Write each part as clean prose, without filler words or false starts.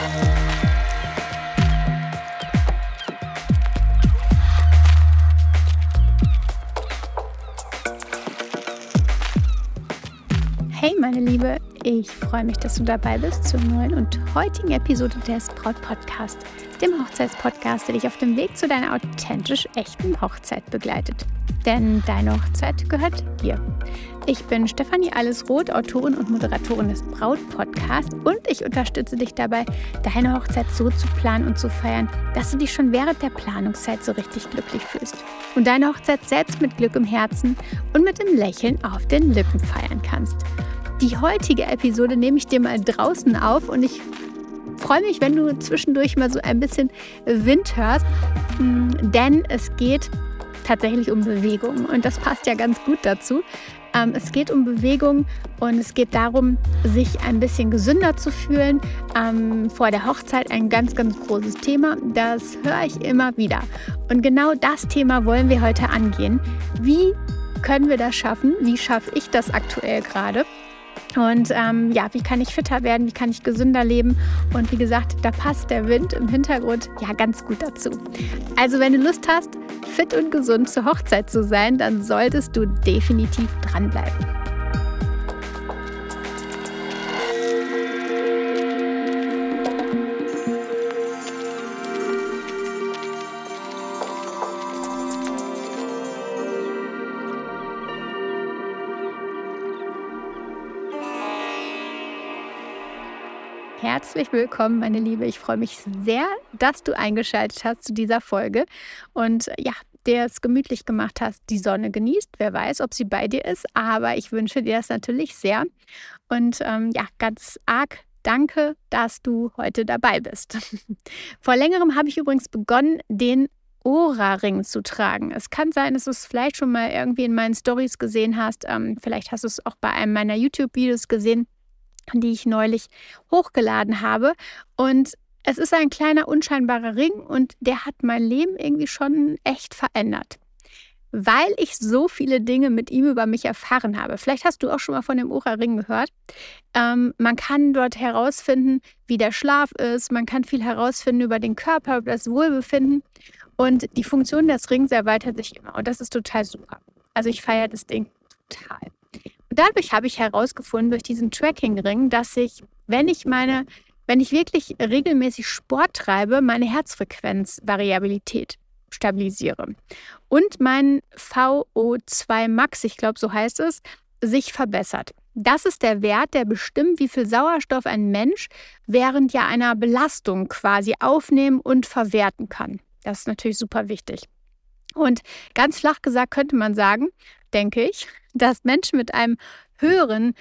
Hey meine Liebe, ich freue mich, dass du dabei bist zur neuen und heutigen Episode des Braut-Podcast, dem Hochzeitspodcast, der dich auf dem Weg zu deiner authentisch echten Hochzeit begleitet. Denn deine Hochzeit gehört dir. Ich bin Stefanie Allesroth, Autorin und Moderatorin des Braut-Podcasts und ich unterstütze dich dabei, deine Hochzeit so zu planen und zu feiern, dass du dich schon während der Planungszeit so richtig glücklich fühlst und deine Hochzeit selbst mit Glück im Herzen und mit dem Lächeln auf den Lippen feiern kannst. Die heutige Episode nehme ich dir mal draußen auf und ich freue mich, wenn du zwischendurch mal so ein bisschen Wind hörst, denn es geht tatsächlich um Bewegung und das passt ja ganz gut dazu. Es geht um Bewegung und es geht darum, sich ein bisschen gesünder zu fühlen. Vor der Hochzeit ein ganz, ganz großes Thema. Das höre ich immer wieder. Und genau das Thema wollen wir heute angehen. Wie können wir das schaffen? Wie schaffe ich das aktuell gerade? Und wie kann ich fitter werden, wie kann ich gesünder leben? Und wie gesagt, da passt der Wind im Hintergrund ja ganz gut dazu. Also wenn du Lust hast, fit und gesund zur Hochzeit zu sein, dann solltest du definitiv dranbleiben. Herzlich willkommen, meine Liebe. Ich freue mich sehr, dass du eingeschaltet hast zu dieser Folge und dir es gemütlich gemacht hast, die Sonne genießt. Wer weiß, ob sie bei dir ist, aber ich wünsche dir das natürlich sehr. Und ganz arg danke, dass du heute dabei bist. Vor längerem habe ich übrigens begonnen, den Oura-Ring zu tragen. Es kann sein, dass du es vielleicht schon mal irgendwie in meinen Stories gesehen hast. Vielleicht hast du es auch bei einem meiner YouTube-Videos gesehen, die ich neulich hochgeladen habe. Und es ist ein kleiner, unscheinbarer Ring und der hat mein Leben irgendwie schon echt verändert, weil ich so viele Dinge mit ihm über mich erfahren habe. Vielleicht hast du auch schon mal von dem Oura-Ring gehört. Man kann dort herausfinden, wie der Schlaf ist. Man kann viel herausfinden über den Körper, über das Wohlbefinden. Und die Funktion des Rings erweitert sich immer. Und das ist total super. Also ich feiere das Ding total. Und dadurch habe ich herausgefunden, durch diesen Tracking-Ring, dass ich, wenn ich wirklich regelmäßig Sport treibe, meine Herzfrequenzvariabilität stabilisiere. Und mein VO2 Max, ich glaube, so heißt es, sich verbessert. Das ist der Wert, der bestimmt, wie viel Sauerstoff ein Mensch während einer Belastung quasi aufnehmen und verwerten kann. Das ist natürlich super wichtig. Und ganz flach gesagt könnte man sagen, denke ich, dass Menschen mit einem höheren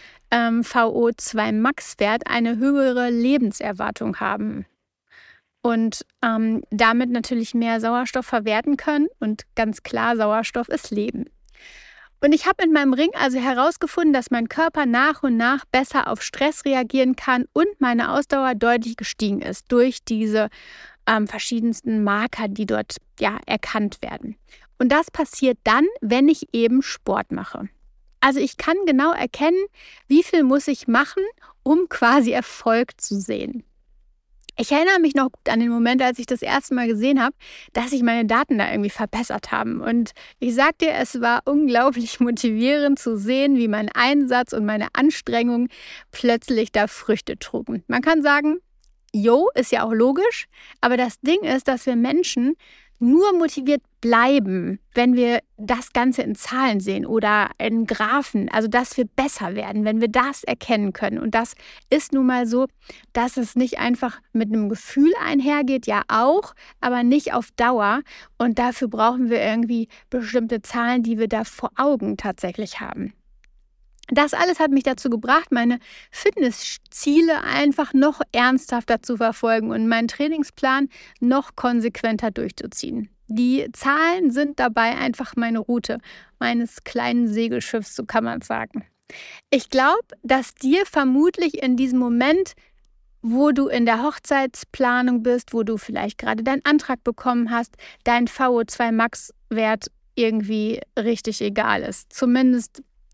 VO2 Max-Wert eine höhere Lebenserwartung haben und damit natürlich mehr Sauerstoff verwerten können. Und ganz klar, Sauerstoff ist Leben. Und ich habe mit meinem Ring also herausgefunden, dass mein Körper nach und nach besser auf Stress reagieren kann und meine Ausdauer deutlich gestiegen ist durch diese verschiedensten Marker, die dort erkannt werden. Und das passiert dann, wenn ich eben Sport mache. Also ich kann genau erkennen, wie viel muss ich machen, um quasi Erfolg zu sehen. Ich erinnere mich noch gut an den Moment, als ich das erste Mal gesehen habe, dass sich meine Daten da irgendwie verbessert haben. Und ich sag dir, es war unglaublich motivierend zu sehen, wie mein Einsatz und meine Anstrengung plötzlich da Früchte trugen. Man kann sagen, ist ja auch logisch, aber das Ding ist, dass wir Menschen nur motiviert bleiben, wenn wir das Ganze in Zahlen sehen oder in Graphen, also dass wir besser werden, wenn wir das erkennen können. Und das ist nun mal so, dass es nicht einfach mit einem Gefühl einhergeht, ja auch, aber nicht auf Dauer. Und dafür brauchen wir irgendwie bestimmte Zahlen, die wir da vor Augen tatsächlich haben. Das alles hat mich dazu gebracht, meine Fitnessziele einfach noch ernsthafter zu verfolgen und meinen Trainingsplan noch konsequenter durchzuziehen. Die Zahlen sind dabei einfach meine Route meines kleinen Segelschiffs, so kann man sagen. Ich glaube, dass dir vermutlich in diesem Moment, wo du in der Hochzeitsplanung bist, wo du vielleicht gerade deinen Antrag bekommen hast, dein VO2 Max-Wert irgendwie richtig egal ist. Zumindest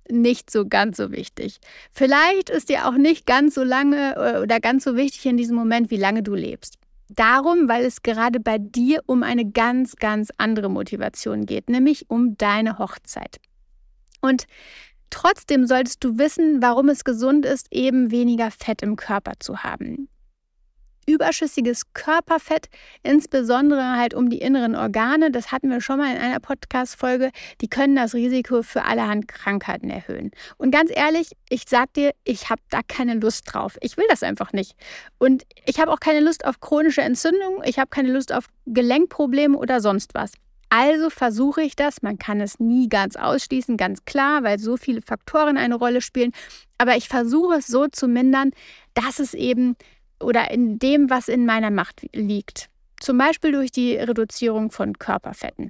nicht so ganz so wichtig. Vielleicht ist dir auch nicht ganz so lange oder ganz so wichtig in diesem Moment, wie lange du lebst. Darum, weil es gerade bei dir um eine ganz, ganz andere Motivation geht, nämlich um deine Hochzeit. Und trotzdem solltest du wissen, warum es gesund ist, eben weniger Fett im Körper zu haben. Überschüssiges Körperfett, insbesondere halt um die inneren Organe, das hatten wir schon mal in einer Podcast-Folge, die können das Risiko für allerhand Krankheiten erhöhen. Und ganz ehrlich, ich sag dir, ich habe da keine Lust drauf. Ich will das einfach nicht. Und ich habe auch keine Lust auf chronische Entzündung, ich habe keine Lust auf Gelenkprobleme oder sonst was. Also versuche ich das, man kann es nie ganz ausschließen, ganz klar, weil so viele Faktoren eine Rolle spielen. Aber ich versuche es so zu mindern, dass es eben oder in dem, was in meiner Macht liegt. Zum Beispiel durch die Reduzierung von Körperfetten.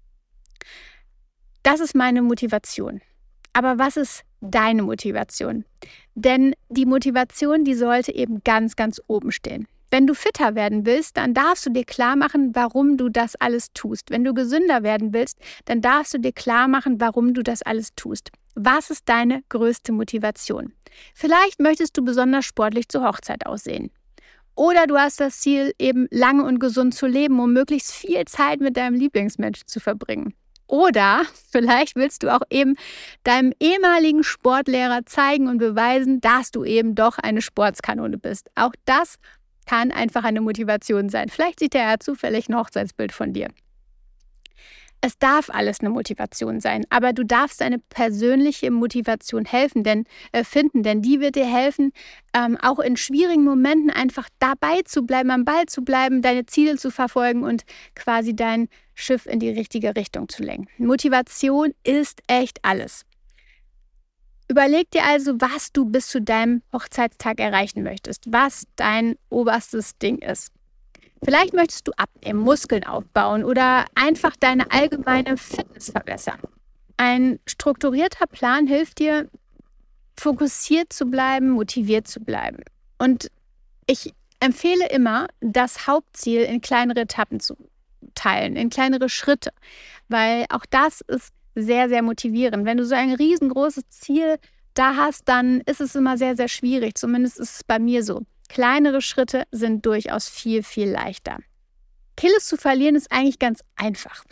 Das ist meine Motivation. Aber was ist deine Motivation? Denn die Motivation, die sollte eben ganz, ganz oben stehen. Wenn du fitter werden willst, dann darfst du dir klar machen, warum du das alles tust. Wenn du gesünder werden willst, dann darfst du dir klar machen, warum du das alles tust. Was ist deine größte Motivation? Vielleicht möchtest du besonders sportlich zur Hochzeit aussehen. Oder du hast das Ziel, eben lange und gesund zu leben, um möglichst viel Zeit mit deinem Lieblingsmensch zu verbringen. Oder vielleicht willst du auch eben deinem ehemaligen Sportlehrer zeigen und beweisen, dass du eben doch eine Sportskanone bist. Auch das kann einfach eine Motivation sein. Vielleicht sieht er ja zufällig ein Hochzeitsbild von dir. Es darf alles eine Motivation sein, aber du darfst deine persönliche Motivation finden, denn die wird dir helfen, auch in schwierigen Momenten einfach dabei zu bleiben, am Ball zu bleiben, deine Ziele zu verfolgen und quasi dein Schiff in die richtige Richtung zu lenken. Motivation ist echt alles. Überleg dir also, was du bis zu deinem Hochzeitstag erreichen möchtest, was dein oberstes Ding ist. Vielleicht möchtest du abnehmen, Muskeln aufbauen oder einfach deine allgemeine Fitness verbessern. Ein strukturierter Plan hilft dir, fokussiert zu bleiben, motiviert zu bleiben. Und ich empfehle immer, das Hauptziel in kleinere Etappen zu teilen, in kleinere Schritte, weil auch das ist sehr, sehr motivierend. Wenn du so ein riesengroßes Ziel da hast, dann ist es immer sehr, sehr schwierig. Zumindest ist es bei mir so. Kleinere Schritte sind durchaus viel, viel leichter. Kilos zu verlieren ist eigentlich ganz einfach.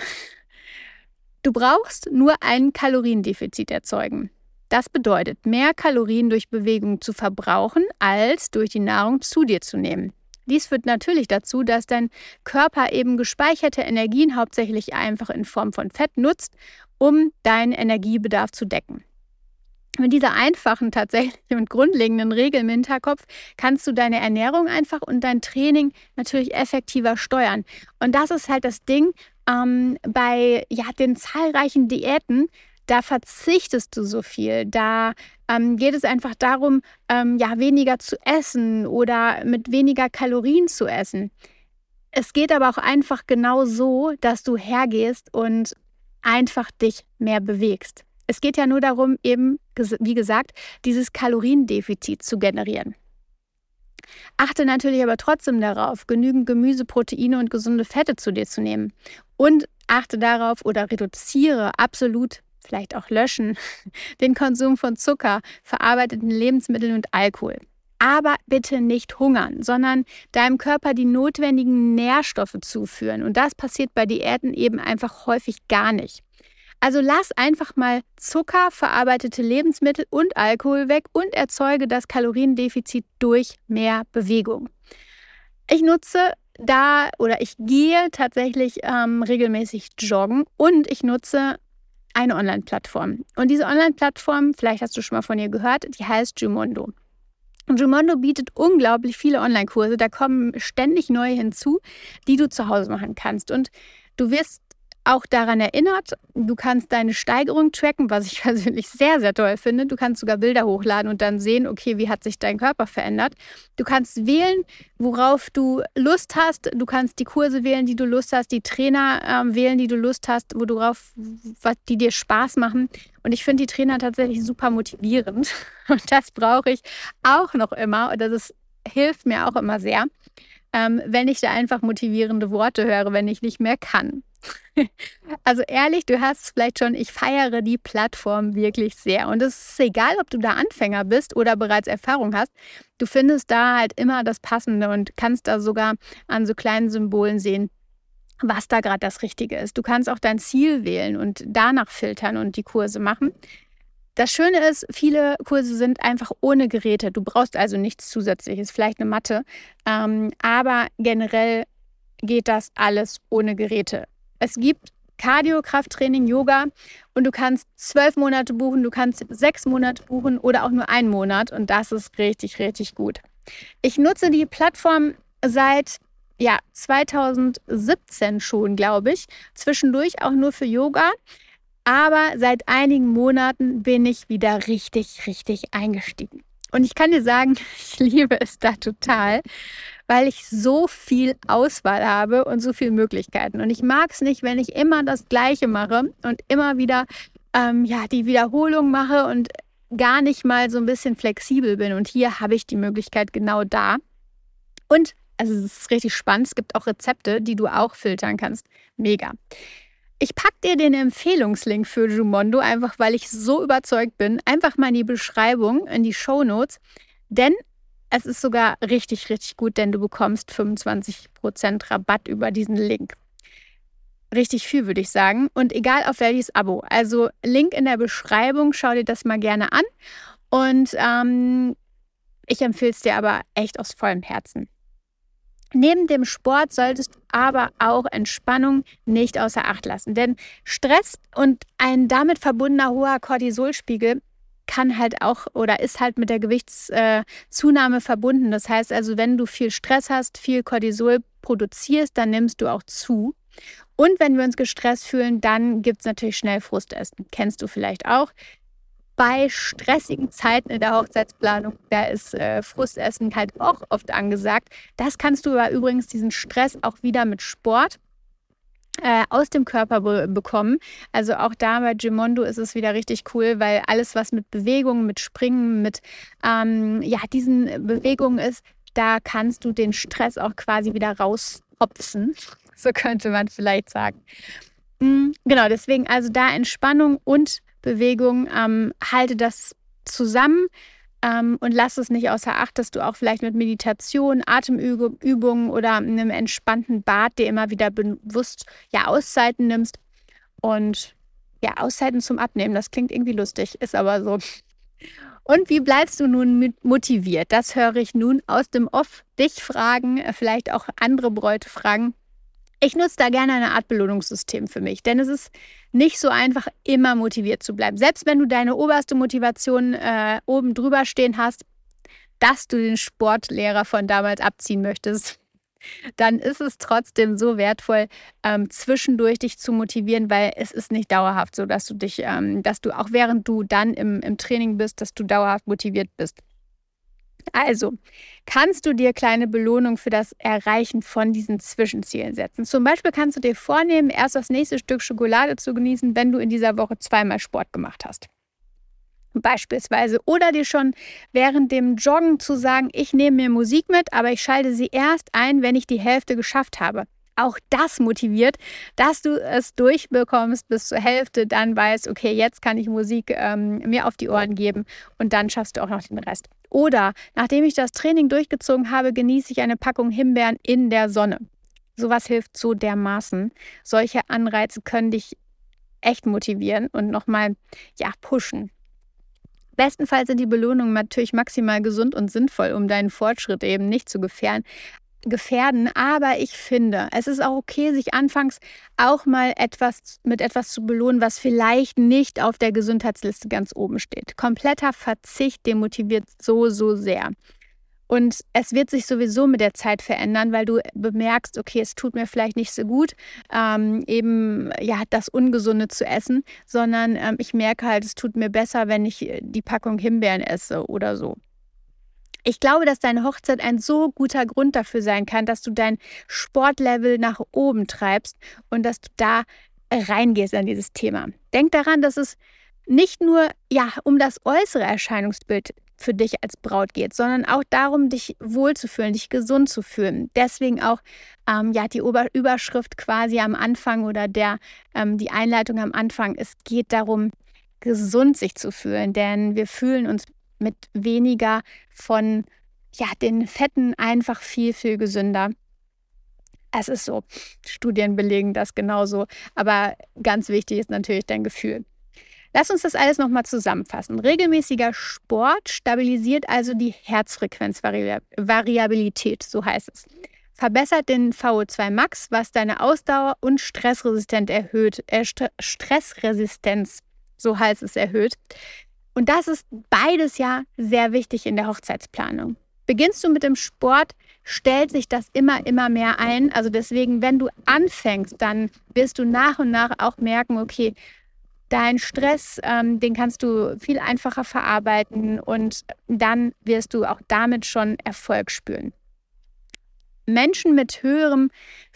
Du brauchst nur ein Kaloriendefizit erzeugen. Das bedeutet, mehr Kalorien durch Bewegung zu verbrauchen, als durch die Nahrung zu dir zu nehmen. Dies führt natürlich dazu, dass dein Körper eben gespeicherte Energien hauptsächlich einfach in Form von Fett nutzt, um deinen Energiebedarf zu decken. Mit dieser einfachen tatsächlich und grundlegenden Regel im Hinterkopf kannst du deine Ernährung einfach und dein Training natürlich effektiver steuern. Und das ist halt das Ding bei den zahlreichen Diäten, da verzichtest du so viel. Da geht es einfach darum, weniger zu essen oder mit weniger Kalorien zu essen. Es geht aber auch einfach genau so, dass du hergehst und einfach dich mehr bewegst. Es geht ja nur darum, eben, wie gesagt, dieses Kaloriendefizit zu generieren. Achte natürlich aber trotzdem darauf, genügend Gemüse, Proteine und gesunde Fette zu dir zu nehmen. Und achte darauf oder reduziere absolut, vielleicht auch löschen, den Konsum von Zucker, verarbeiteten Lebensmitteln und Alkohol. Aber bitte nicht hungern, sondern deinem Körper die notwendigen Nährstoffe zuführen. Und das passiert bei Diäten eben einfach häufig gar nicht. Also lass einfach mal Zucker, verarbeitete Lebensmittel und Alkohol weg und erzeuge das Kaloriendefizit durch mehr Bewegung. Ich gehe tatsächlich regelmäßig joggen und ich nutze eine Online-Plattform. Und diese Online-Plattform, vielleicht hast du schon mal von ihr gehört, die heißt Gymondo. Und Gymondo bietet unglaublich viele Online-Kurse, da kommen ständig neue hinzu, die du zu Hause machen kannst. Und du wirst auch daran erinnert, du kannst deine Steigerung tracken, was ich persönlich sehr, sehr toll finde. Du kannst sogar Bilder hochladen und dann sehen, okay, wie hat sich dein Körper verändert. Du kannst wählen, worauf du Lust hast. Du kannst die Kurse wählen, die du Lust hast, die Trainer wählen, die du Lust hast, die dir Spaß machen. Und ich finde die Trainer tatsächlich super motivierend. Und das brauche ich auch noch immer. Und das hilft mir auch immer sehr, wenn ich da einfach motivierende Worte höre, wenn ich nicht mehr kann. Also ehrlich, du hast es vielleicht schon, ich feiere die Plattform wirklich sehr. Und es ist egal, ob du da Anfänger bist oder bereits Erfahrung hast. Du findest da halt immer das Passende und kannst da sogar an so kleinen Symbolen sehen, was da gerade das Richtige ist. Du kannst auch dein Ziel wählen und danach filtern und die Kurse machen. Das Schöne ist, viele Kurse sind einfach ohne Geräte. Du brauchst also nichts Zusätzliches, vielleicht eine Matte. Aber generell geht das alles ohne Geräte. Es gibt Cardio, Krafttraining, Yoga und du kannst 12 Monate buchen, du kannst 6 Monate buchen oder auch nur einen Monat und das ist richtig, richtig gut. Ich nutze die Plattform seit 2017 schon, glaube ich. Zwischendurch auch nur für Yoga. Aber seit einigen Monaten bin ich wieder richtig, richtig eingestiegen. Und ich kann dir sagen, ich liebe es da total, weil ich so viel Auswahl habe und so viele Möglichkeiten. Und ich mag es nicht, wenn ich immer das Gleiche mache und immer wieder die Wiederholung mache und gar nicht mal so ein bisschen flexibel bin. Und hier habe ich die Möglichkeit genau da. Und also es ist richtig spannend. Es gibt auch Rezepte, die du auch filtern kannst. Mega. Ich packe dir den Empfehlungslink für Jumondo, einfach weil ich so überzeugt bin. Einfach mal in die Beschreibung, in die Shownotes. Denn es ist sogar richtig, richtig gut, denn du bekommst 25% Rabatt über diesen Link. Richtig viel, würde ich sagen. Und egal auf welches Abo. Also Link in der Beschreibung, schau dir das mal gerne an. Und ich empfehle es dir aber echt aus vollem Herzen. Neben dem Sport solltest du aber auch Entspannung nicht außer Acht lassen. Denn Stress und ein damit verbundener hoher Cortisolspiegel kann halt auch oder ist halt mit der Gewichtszunahme verbunden. Das heißt also, wenn du viel Stress hast, viel Cortisol produzierst, dann nimmst du auch zu. Und wenn wir uns gestresst fühlen, dann gibt es natürlich schnell Frustessen. Kennst du vielleicht auch. Bei stressigen Zeiten in der Hochzeitsplanung, da ist Frustessen halt auch oft angesagt. Das kannst du aber übrigens diesen Stress auch wieder mit Sport aus dem Körper bekommen. Also auch da bei Jumondo ist es wieder richtig cool, weil alles, was mit Bewegungen, mit Springen, mit diesen Bewegungen ist, da kannst du den Stress auch quasi wieder raushopfen. So könnte man vielleicht sagen. Genau, deswegen also da Entspannung und Bewegung, halte das zusammen und lass es nicht außer Acht, dass du auch vielleicht mit Meditation, Atemübungen oder einem entspannten Bad dir immer wieder bewusst Auszeiten nimmst. Und Auszeiten zum Abnehmen, das klingt irgendwie lustig, ist aber so. Und wie bleibst du nun motiviert? Das höre ich nun aus dem Off dich fragen, vielleicht auch andere Bräute fragen. Ich nutze da gerne eine Art Belohnungssystem für mich, denn es ist nicht so einfach, immer motiviert zu bleiben. Selbst wenn du deine oberste Motivation oben drüber stehen hast, dass du den Sportlehrer von damals abziehen möchtest, dann ist es trotzdem so wertvoll, zwischendurch dich zu motivieren, weil es ist nicht dauerhaft so, dass du dich, dass du auch während du dann im Training bist, dass du dauerhaft motiviert bist. Also kannst du dir kleine Belohnung für das Erreichen von diesen Zwischenzielen setzen. Zum Beispiel kannst du dir vornehmen, erst das nächste Stück Schokolade zu genießen, wenn du in dieser Woche 2-mal Sport gemacht hast. Beispielsweise. Oder dir schon während dem Joggen zu sagen, ich nehme mir Musik mit, aber ich schalte sie erst ein, wenn ich die Hälfte geschafft habe. Auch das motiviert, dass du es durchbekommst bis zur Hälfte, dann weißt, okay, jetzt kann ich Musik mir auf die Ohren geben und dann schaffst du auch noch den Rest. Oder nachdem ich das Training durchgezogen habe, genieße ich eine Packung Himbeeren in der Sonne. Sowas hilft so dermaßen. Solche Anreize können dich echt motivieren und nochmal pushen. Bestenfalls sind die Belohnungen natürlich maximal gesund und sinnvoll, um deinen Fortschritt eben nicht zu gefährden. Aber ich finde, es ist auch okay, sich anfangs auch mal mit etwas zu belohnen, was vielleicht nicht auf der Gesundheitsliste ganz oben steht. Kompletter Verzicht demotiviert so, so sehr. Und es wird sich sowieso mit der Zeit verändern, weil du bemerkst, okay, es tut mir vielleicht nicht so gut, das Ungesunde zu essen, sondern ich merke halt, es tut mir besser, wenn ich die Packung Himbeeren esse oder so. Ich glaube, dass deine Hochzeit ein so guter Grund dafür sein kann, dass du dein Sportlevel nach oben treibst und dass du da reingehst an dieses Thema. Denk daran, dass es nicht nur um das äußere Erscheinungsbild für dich als Braut geht, sondern auch darum, dich wohlzufühlen, dich gesund zu fühlen. Deswegen auch die Überschrift quasi am Anfang oder die Einleitung am Anfang. Es geht darum, gesund sich zu fühlen, denn wir fühlen uns mit weniger von den Fetten einfach viel, viel gesünder. Es ist so, Studien belegen das genauso, aber ganz wichtig ist natürlich dein Gefühl. Lass uns das alles nochmal zusammenfassen. Regelmäßiger Sport stabilisiert also die Herzfrequenzvariabilität, so heißt es. Verbessert den VO2 Max, was deine Ausdauer und Stressresistenz erhöht. Stressresistenz, so heißt es, erhöht. Und das ist beides ja sehr wichtig in der Hochzeitsplanung. Beginnst du mit dem Sport, stellt sich das immer mehr ein. Also deswegen, wenn du anfängst, dann wirst du nach und nach auch merken, okay, dein Stress, den kannst du viel einfacher verarbeiten und dann wirst du auch damit schon Erfolg spüren. Menschen mit höherem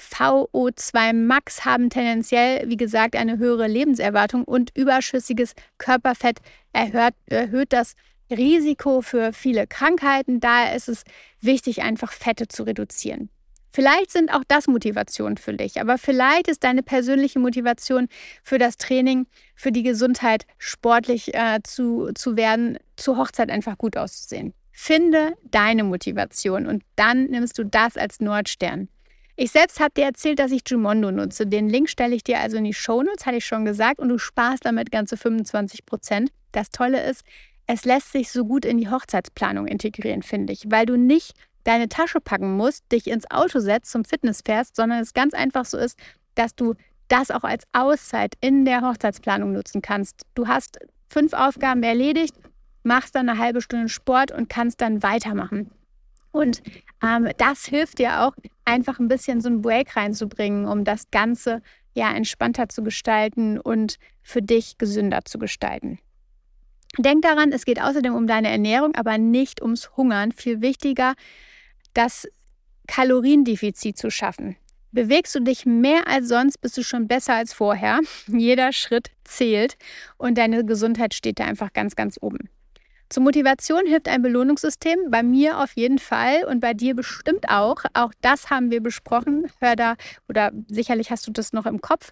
VO2 Max haben tendenziell, wie gesagt, eine höhere Lebenserwartung und überschüssiges Körperfett erhöht das Risiko für viele Krankheiten. Daher ist es wichtig, einfach Fette zu reduzieren. Vielleicht sind auch das Motivationen für dich, aber vielleicht ist deine persönliche Motivation für das Training, für die Gesundheit, sportlich zu werden, zur Hochzeit einfach gut auszusehen. Finde deine Motivation und dann nimmst du das als Nordstern. Ich selbst habe dir erzählt, dass ich Jumondo nutze. Den Link stelle ich dir also in die Shownotes, hatte ich schon gesagt, und du sparst damit ganze 25%. Das Tolle ist, es lässt sich so gut in die Hochzeitsplanung integrieren, finde ich, weil du nicht deine Tasche packen musst, dich ins Auto setzt, zum Fitness fährst, sondern es ganz einfach so ist, dass du das auch als Auszeit in der Hochzeitsplanung nutzen kannst. Du hast 5 Aufgaben erledigt, machst dann eine halbe Stunde Sport und kannst dann weitermachen. Und das hilft dir auch, einfach ein bisschen so einen Break reinzubringen, um das Ganze entspannter zu gestalten und für dich gesünder zu gestalten. Denk daran, es geht außerdem um deine Ernährung, aber nicht ums Hungern. Viel wichtiger, das Kaloriendefizit zu schaffen. Bewegst du dich mehr als sonst, bist du schon besser als vorher. Jeder Schritt zählt und deine Gesundheit steht da einfach ganz, ganz oben. Zur Motivation hilft ein Belohnungssystem, bei mir auf jeden Fall und bei dir bestimmt auch. Auch das haben wir besprochen. Hör da, oder sicherlich hast du das noch im Kopf,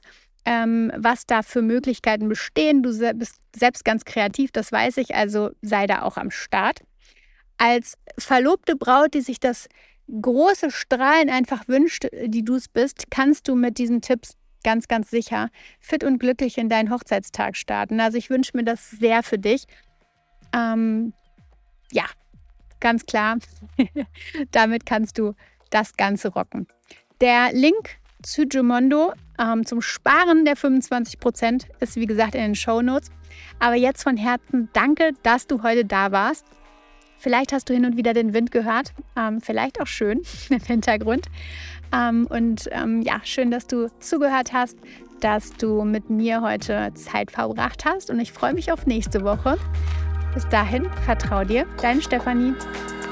was da für Möglichkeiten bestehen. Du bist selbst ganz kreativ, das weiß ich, also sei da auch am Start. Als verlobte Braut, die sich das große Strahlen einfach wünscht, die du es bist, kannst du mit diesen Tipps ganz, ganz sicher fit und glücklich in deinen Hochzeitstag starten. Also ich wünsche mir das sehr für dich. Ganz klar, damit kannst du das Ganze rocken. Der Link zu Jumondo zum Sparen der 25% ist wie gesagt in den Shownotes. Aber jetzt von Herzen danke, dass du heute da warst. Vielleicht hast du hin und wieder den Wind gehört, vielleicht auch schön im Hintergrund. Schön, dass du zugehört hast, dass du mit mir heute Zeit verbracht hast und ich freue mich auf nächste Woche. Bis dahin, vertrau dir, deine Stefanie.